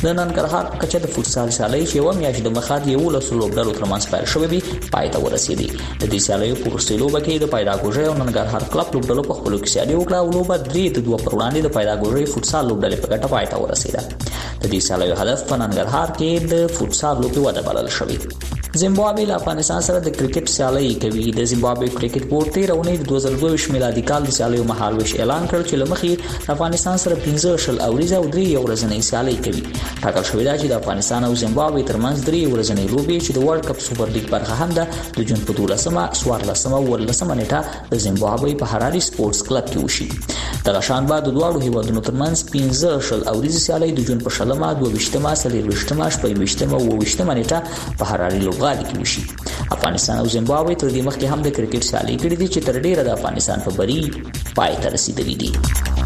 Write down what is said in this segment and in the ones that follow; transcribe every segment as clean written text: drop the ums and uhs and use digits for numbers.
د ننګرهار کچه د فوتسال سیالي چې یو میاشت د مخه د 11 لوبډلو ترمنځ پیل شوې وي پای ته ورسېدي. د دې سیالیو په وروستۍ لوبه کې د پیداګوژي او ننګرهار کلب لوبډلو په خپلو کې سیالي وکړه او لوبه 3-2 پر وړاندې د پیداګوژي فوتسال لوبډلې په ګټه پای ته ورسېده. د دې سیالیو هدف په ننګرهار کې د فوتسال لوبې وده بلل شوی. زیمبابوې له افغانستان سره د کرکټ سیالي کوي. د زیمبابوې کرکټ بورډ 13 د 2022 میلادي کال د سیالیو مهالويش اعلان کړ چې لمخې افغانستان سره 15 اوریزه او 3 ورځنۍ سیالي کوي. ټاکل شوی دی چې د افغانستان او زیمبابوې ترمنځ 3 ورځنۍ لوبې چې د ورلد کپ سوپر لیګ برخه هم ده د جون په 12مه 14مه او 15مه نیټه د زیمبابوې په هراري سپورتس کلب کې وشي. دغه شان بعد د دوه هیوادونو ترمنځ 15 اوریزه سیالي د جون په 12مه 22مه 23مه 28مه او 28مه نیټه په هراري لوبغالي کې وشي. افغانستان او زیمبابوې تر دې مخکې هم د کرکټ سیالي کړې دي چې تر ډیره د افغانستان په بری پای ته رسیدلې دي.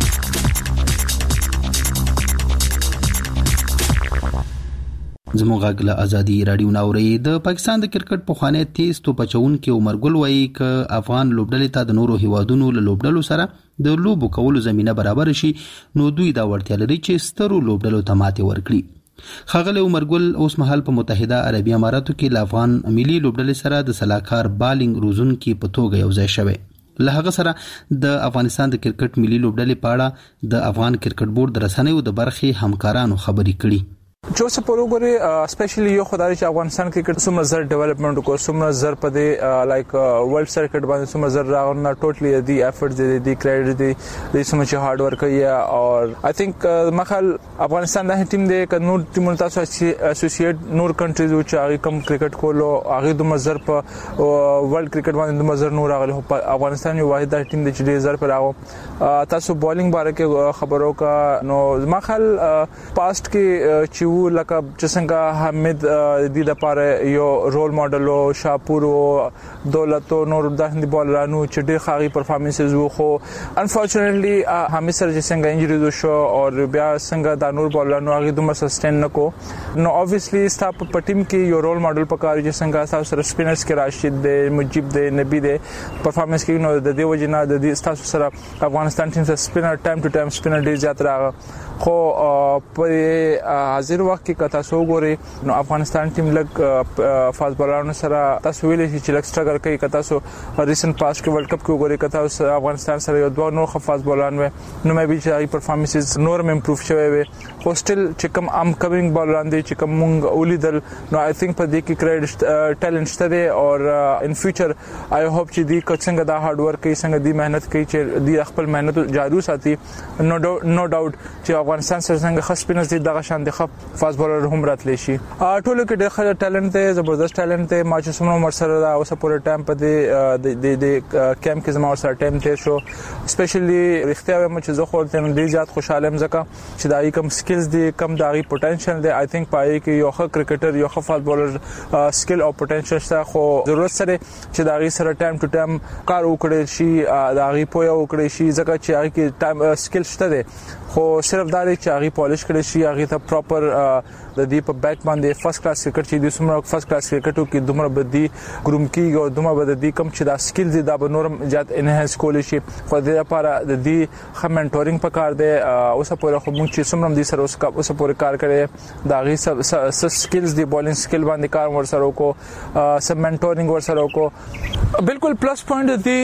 زموږ غږ له ازادي رادیو ناوري. د پاکستان د کرکټ پخوانی تیز توپ چون کې عمر ګل وایي ک افغان لوبډلې ته د نورو هیوادونو له لوبډلو سره د لوبو کولو زمينه برابر شي نو دوی دا وړتیا لري چې سترو لوبډلو ته ماتې ورکړي. خاغلی عمر ګل اوس مهال په متحده عربي اماراتو کې له افغان ملي لوبډلې سره د سلاکار بالینګ روزونکي په توګه یو ځای شوی. له هغه سره د افغانستان د کرکټ ملي لوبډلې په اړه د افغان کرکټ بورډ د رسنیو د برخې همکارانو خبرې کړي. جو سپورو غوري اسپیشلی یو خدای چې افغانستان کرکټ سمره زر ډیولپمنٹ کو سمره زر په دې لایک ورلد سرکټ باندې سمره زر راغونه ټوټلی دی افورټس دی کریډټ دی سمره چې هارد ورک کوي او آی تھنک مخال افغانستان د ټیم دی ک نور ټیمونو تاسو اسوسییټ نور کنټریز او چې هغه کم کرکټ کولو هغه د مزر په ورلد کرکټ باندې د مزر نور راغلی افغانستان یو واحد ټیم دی چې زر پر راغو. تاسو بالینګ باره کې خبرو کا نو مخال پاست کې لکه چې څنګه حمید د لپاره یو رول ماډل او شاپور او دولت او نور د هندي بالرانو چې ډېر ښه پرفارمنسز وو خو انفورچونټلی حمید سره چې څنګه انجری شو او بیا څنګه د نور بالرانو هغه دومره سسټین نکو نو obviously ستاپ په ټیم کې یو رول ماډل پکاري چې څنګه تاسو سره سپینرز کې راشد دی مجيب دی نبی دی پرفارمنس کې نو د دې وجنه د دې تاسو سره افغانستان ټیم سره سپینر ټایم ټو ټایم سپینر ډیر زیات راغ خو په حاضر وخت کې تاسو ګوري نو افغانستان ټیم لګ فاست بالرانو سره تاسو ویلې چې لګ سټرګل کوي کته تاسو ریسنت پاس کې ورلد کپ کې ګوري کته تاسو افغانستان سره یو دوه نور فاست بالران و نو مې به چې پرفارمنسز نور امپروف شوی وي خو سټیل چې کوم ام کمینګ بالران دي چې کوم مونږ اولیدل نو آی تھنک په دې کې کریډټ ټیلنټ شته او ان فیوچر آی هوپ چې دې څنګه دا هارد ورک کوي څنګه دې مهنت کوي چې دې خپل مهنت جارو ساتي نو ډاوټ چې افغانستان سره څنګه خاص پینس دي دغه شان د خپ فاست بالر هم راتلی شي. ټولو کې ډېر ټیلنټ دی زبردست ټیلنټ دی ما چې څومره سره دا اوسه پوره ټایم په دې د کیمپ کې زما سره ټایم تیر شو سپیشلی رښتیا وایم چې زه خو ته ډېر زیات خوشاله یم ځکه چې دا کوم سکلز دي کم داغي پوتنشل دی آی تھنک پای کې یو ښه کرکټر یو ښه فاست بالر سکل او پوتنشل شته خو ضرورت سره چې داغي سره ټایم ټو ټایم کار وکړي شي داغي پویا وکړي شي ځکه چې هغه کې ټایم سکل شته دی خو صرف دا چې هغه پالیش کړي شي هغه ته پراپر د دې په بیک باندې فرست کلاس کرکټ چې د سمره فرست کلاس کرکټو کې دومره بدی ګروم کیږي او دومره بد دي کم چې دا سکلز دا به نورم زیات انهانس کول شي خو د لپاره د دې خه منټورینګ پکار دی اوسه پوره خو موږ چې سمره د سره اوسه پوره کار کړي دا غي سب سکلز دی بالینګ سکل باندې کار ور سره وکړو سب منټورینګ ور سره وکړو بالکل پلس پوینټ دی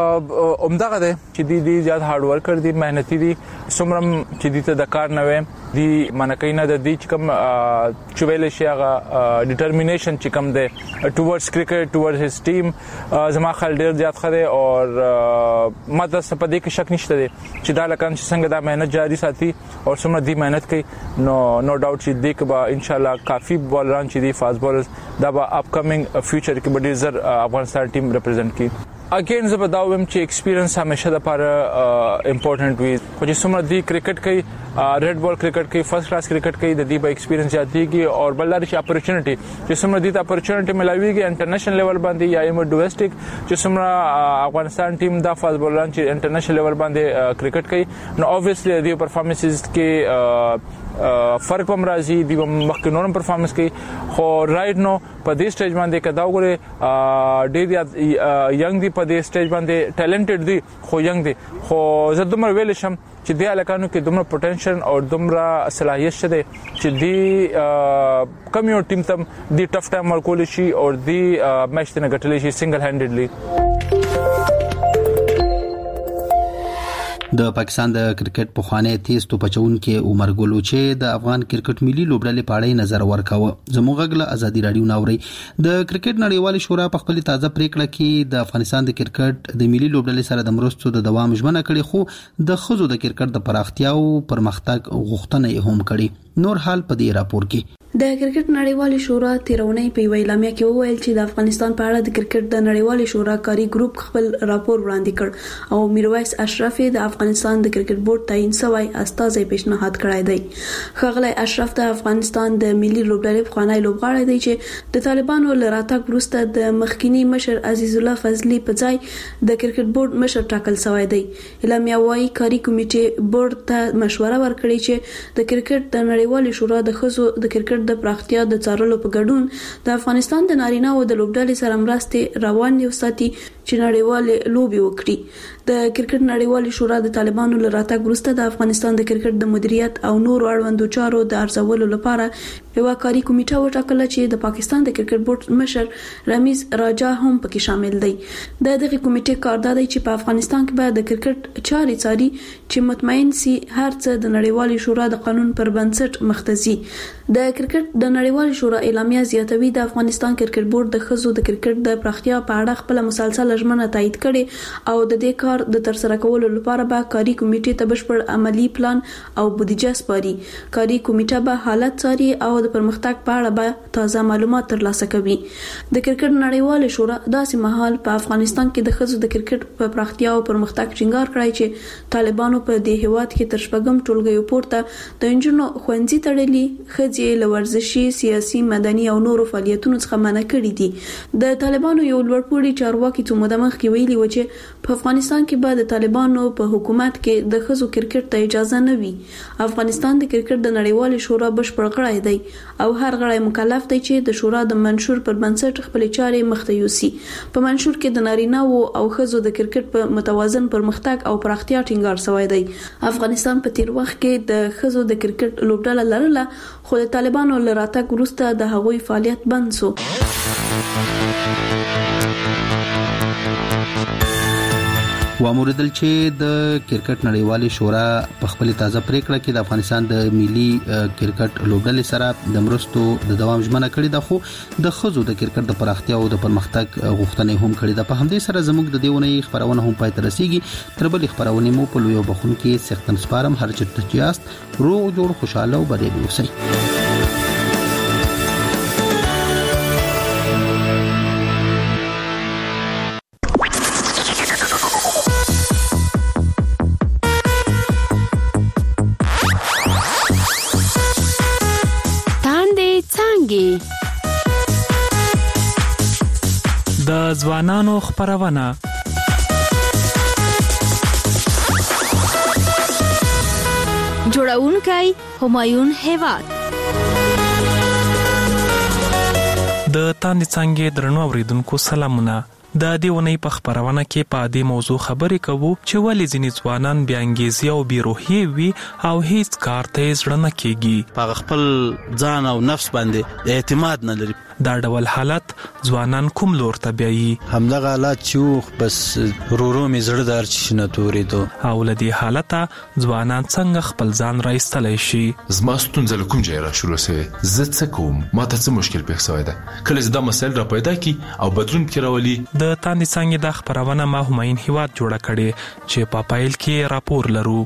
عمدغه دی چې دی زیات هارد ورکر دی مهنتي دی سمره چې دې ته د کار نه وي دی منکینه د دې چې کوم چویل شي هغه ډیټرمینیشن چې کوم دی ټوورډز کرکټ ټوورډز هیز ټیم زما خل ډیر زیات خره او ماته سپدې کې شک نشته دی چې دا لکه څنګه دا مهنت جاری ساتي او سمره دی مهنت کوي نو ډاوټ چې دی کبا ان شاء الله کافی بالران چې دی فاست بالرز دا به اپ کمینګ فیوچر کې به ډیر افغانستان ټیم ریپرزینټ کوي. اگین زه به دا وایم چې ایکسپیرینس همیشه د لپاره امپورټنٹ وي خو چې څومره دی کرکټ کوي ریډ بال کرکټ کوي فرست کلاس کرکټ کوي د دې به ایکسپیرینس زیاتېږي او بلدار شي اپورچونټی چې څومره دی ته اپورچونټی ملاويږي انټرنیشنل لیول باندې یا ایم ډومېسټک چې څومره افغانستان ټیم دا فاست بالران چې انټرنیشنل لیول باندې کرکټ کوي نو obviously دی پرفارمنسز کې فرق هم راځي دی مخکې نورم پرفارمنس کوي خو رائټ نو په دې سټیج باندې کدا وګوره ډېر ینګ دی په دې سټیج باندې ټیلنټډ دی خو ینګ دی خو زه دومره ویل شم چې د الکانو کې دومره پوتنشل او دومره صلاحیت شته چې دی کم یو ټیم تم دی ټف ټایم ورکول شي او دی میچ ته غټل شي سنگل هینډډلی. د پاکستان د کرکټ پخوانی تیز توپچونکي عمر ګل چې د افغان کرکټ ملي لوبډلې په اړه نظر ورکاوه. زموږ غږ ازادي رادیو ناوري د کرکټ نړیوال شورا په خپل تازه پریکړه کې د افغانستان د کرکټ د ملي لوبډلې سره د مرستو د دوام ژمنه کړې خو د ښځو د کرکټ د پراختیا او پرمختګ غوښتنه یې هم کړې. نور حال په دې راپور کې د کرکټ نړیوال شورا تیرونی په ویلامیا کې وویل چې د افغانستان په اړه د کرکټ د نړیوال شورا کاری ګروپ خپل راپور وړاندې کړ او میرویس اشرف د افغانستان د کرکټ بورډ تعین شوی استازی پیشنهاد کړی دی. ښاغلی اشرف د افغانستان د ملي لوبډلې پخوانی لوبغاړی دی چې د طالبانو له راتګ وروسته د مخکینی مشر عزیز الله فضلی په ځای د کرکټ بورډ مشر ټاکل شوی دی. اعلامیه وايي کاری کمیټې بورډ ته مشوره ورکړي چې د کرکټ د نړیوال شورا د ښځو د کرکټ د پراختیا د څارلو په ګډون د افغانستان د نارینه او د لوبډلې سره مرستې روان وساتي چې نړیوال لوبي وکړي. د کرکټ نړیوال شورا د طالبانو له راتګ وروسته د افغانستان د کرکټ د مدیریت او نور اړوندو چارو د ارزولو لپاره یو کاری کمیټه وټاکله چې د پاکستان د کرکټ بورډ مشر رمیز راجا هم پکې شامل دی. د دغه کمیټې کار دی چې په افغانستان کې به د کرکټ چاري څاري چې مطمئن سي هر څه د نړیوال شورا د قانون پر بنسټ مختزي. د کرکټ د نړیوال شورا اعلامیه زیاتوي د افغانستان کرکټ بورډ د ښځو د کرکټ د پراختیا په اړه خپل مسلسل ژمنه تایید کړي او د دې کار د ترسره کولو لپاره به کاری کمیټې ته بشپړ عملی پلان او بودیجه سپاري. کاری کمیټه به حالت څاري او د پرمختګ په اړه به تازه معلومات ترلاسه کوي. د کرکټ نړیوال شورا داسې مهال په افغانستان کې د ښځو د کرکټ په پراختیا او پرمختګ ټینګار کړی چې طالبانو په دې هیواد کې تر شپږم ټولګیو پورته د انجونو خوندزي تړلي ښځې له ورزشي سیاسي مدني او نورو فعالیتونو څخه منع کړي دي. د طالبانو یو لوړپوړي چارواکي څو موده مخکې ویلي و چې په افغانستان کې به د طالبانو په حکومت کې د ښځو کرکټ ته اجازه نه وي. افغانستان د کرکټ د نړیوال شورا بشپړ غړی دی او هر غړی مکلف دی چې د شورا د منشور پر بنسټ خپل چارې مخته یوسي. په منشور کې د نارینه او ښځو د کرکټ په متوازن پرمختګ او پراختیا ټینګار شوی دی. افغانستان په تیر وخت کې د ښځو د کرکټ لوبډله لرله خو د طالبانو له راتګ وروسته د هغوی فعالیت بند شو. واموردل چې د کرکټ نړیوال شورا په خپل تازه پریکړه کې د افغانستان د ملي کرکټ لوبډلې سره د مرستو د دوام ژمنه کړې ده خو د ښځو د کرکټ د پراختیا او د پرمختګ غوښتنې هم کړې ده. په همدې سره زموږ د دیونې خبرونه هم پای ته رسیږي. تر بلې خبرونه مو په لویو بخون کې سختن سپارم. هر چېرته چې یاست روغ جوړ خوشاله او بریالي اوسئ. د ځوانانو خبرونه جوړونکی همایون هیواد د تاندې څنګه درنو اوریدونکو سلامونه. د دې ونې په خبرونه کې په دې موضوع خبرې کوو چې ولې ځینې ځوانان بې انګیزې او بې روحیې وي او هیڅ کار ته یې زړه نه کېږي. په خپل ځان او نفس باندې اعتماد نه لري. دا ډول حالت ځوانان کوم لور ته بیایي؟ همدغه حالت چې بس ورو مې زړه دار چې نه تورېدو. او له دې حالته ځوانان څنګه خپل ځان راایستلی شي؟ زما ستونزه له کوم ځایه راشروع سوې؟ زه څه کوم؟ ماته څه مشکل پېښ سوی ده؟ کله چې دا مسایل را پیدا کړي او بدلون پکې راولي. د تاندې څنګه دا خبرونه ما همایون هیواد جوړه کړې چې په پایل کې راپور لرو.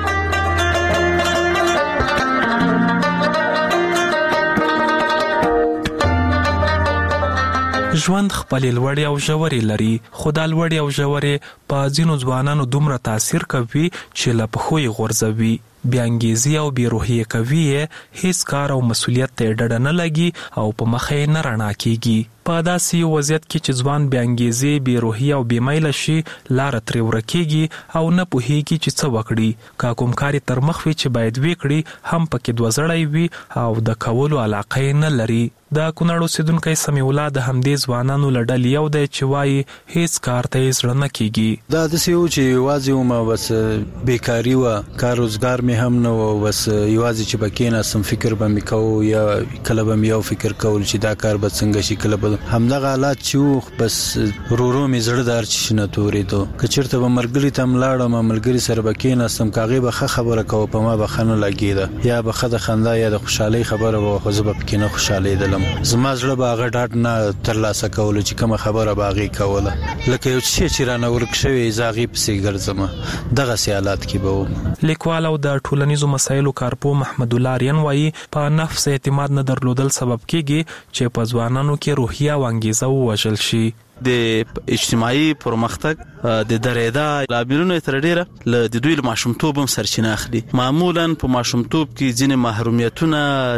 ژوند خپل لوړې او ژورې لري خو دا لوړې او ژورې په ځینو ځوانانو دومره تاثیر کوي چې له پښو یې غورځوي. بیانګیزي او بیروحیه کوي هیڅ کار او مسولیت ته ډډه نه لګي او په مخې نه رڼا کیږي. په داسې وضعیت کې چې ځوان بیانګیزي بیروحیه او بیمیله شي لار ترې ورکیږي او نه پوهیږي چې څه وکړي. که کوم کار تر مخ وي چې باید وکړي هم پکې دوزړی وي او د کولو علاقه نه لري. د کونړ اوسیدونکی سمیع الله د همدې ځوانانو له ډلې یو دی چې وایي هیڅ کار ته یې زړه نه کیږي. دا داسې و چې یوازې وم بس بیکاري وه، کار روزګار مې هم نه و، بس یوازې چې به کېناستم فکر به مې کوو یا کله به مې یو فکر کول چې دا کار به څنګه شي، کله به همدغه حالات چې و بس ورو مې زړه د هر څه نه تورېدو. که چېرته به ملګري ته هم لاړم ملګري سره به کېناستم که هغې به ښه خبره کوه په ما به ښه نه لګېده، یا به ښه د خندا یا د خوشحالۍ خبره به خو زه به پکې نه خوشحالېدلم. زما زړه به هغه ډاډ نه ترلاسه کولو چې کومه خبره به هغې کوله، لکه یو شی چې رانه ورک شوی زه هغې پسې ګرځم. دغسې حالات کې به وم. لیکوال او د ټولنیزو مسایلو کارپوه محمد الله آریان وایي په نفس اعتماد نه درلودل سبب کیږي چې په ځوانانو کې روحیه او انګیزه ووژل شي. د اجتماعي پرمختګ د درېدا لاملونو تر ډیره له د دوی ماشومتوب هم سرچینه اخلي. معمولا په ماشومتوب کې ځینې محرومیتونه،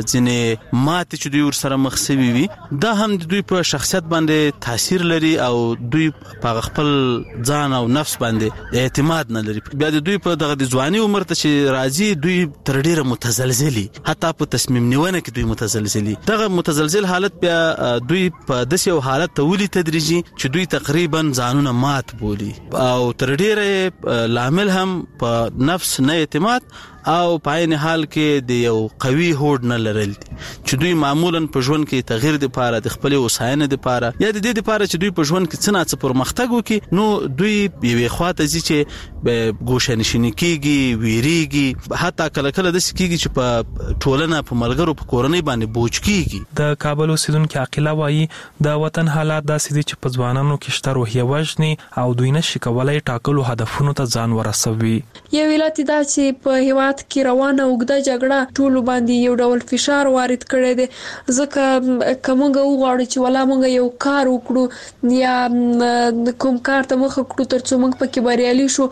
ځینې ماتې چې دوی ورسره مخ شوي وي، دا هم د دوی په شخصیت باندې تاثیر لري او دوی په خپل ځان او نفس باندې اعتماد نه لري. بیا د دوی په دغه د ځواني عمر ته چې راځي دوی تر ډیره متزلزلي، حتی په تصمیم نیونه کې دوی متزلزلي. دغه متزلزل حالت بیا دوی په داسې یو حالت ته ولي تدریجي چې دوی تقریبا ځانونه مات بولي او تر ډیره لامل هم په نفس نه اعتماد او په عین حال کې د یو قوي هوډ نه لرل چې دوی معمولا په ژوند کې تغییر د پاره د خپل وساینې د پاره یا د دې د پاره چې دوی په ژوند کې څه نه څه پرمختګ وکړي، نو دوی یوې خواته ځي چې ګوښه‌نشیني کیږي، ویریږي، حتی کله کله داسې کیږي چې په ټولنه په ملګرو په کورنۍ باندې بوج کیږي. د کابل اوسیدونکي عقیله وایي د وطن حالات داسې دي چې په ځوانانو کې شته روحیه وژني او دوی نشي کولای ټاکلو هدفونو ته ځان ورسوي. یو علت دا چې په هیواد کې روانه اوږده جګړه ټولو باندې یو ډول فشار وارد کړی دی، ځکه که موږ وغواړو چې ولا موږ یو کار وکړو یا کوم کار ته مخه کړو تر څو موږ پکې بریالي شو،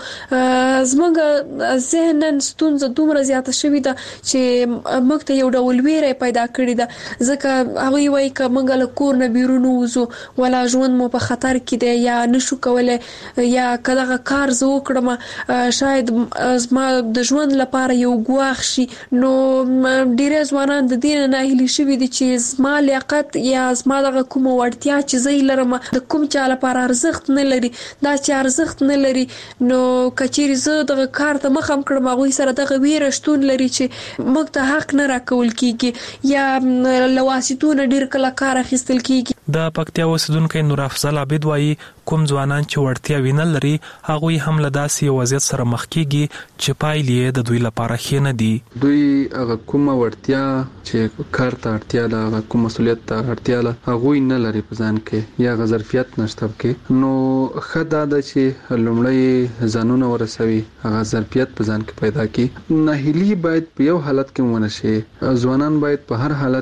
زموږ ذهناً ستونزه دومره زیاته شوې ده چې موږ ته یو ډول ویره پیدا کړې ده، ځکه هغوی وایي که موږ له کور نه بیرون ووځو ولا ژوند مو په خطر کې دی یا نشو کولی، یا که دغه کار زه وکړم شاید زما د ژوند لپاره یو ګواښ شي. نو ډېری ځوانان د دې نه ناهیلي شوي دي چې زما لیاقت یا زما دغه کومه وړتیا چې زه یې لرم د کوم چا لپاره ارزښت نه لري. دا چې ارزښت نه لري نو که چیرې زه دغه کار ته مخه هم کړم هغوی سره دغه ویره شتون لري چې موږ ته حق نه راکول کیږي یا له واسطو نه ډېر کله کار اخیستل کیږي. د پکتیا اوسیدونکی نور افضل عابد وایي کوم ځوانان چې وړتیا وینه لري هغوی هم له داسې یو وضعیت سره مخ کیږي چې پایلې یې د دوی لپاره ښې نه دي. دوی هغه کومه وړتیا چې کار ته اړتیا ده، هغه کوم مسؤلیت ته اړتیا ده هغوی نه لري په ځان کې یا هغه ظرفیت نشته پکې، نو ښه دا ده چې لومړی ځانونه ورسوي، هغه ظرفیت په ځان کې پیدا کړي. ناهیلي باید په یو حالت کې ونه شي. ځوانان باید په هر حالت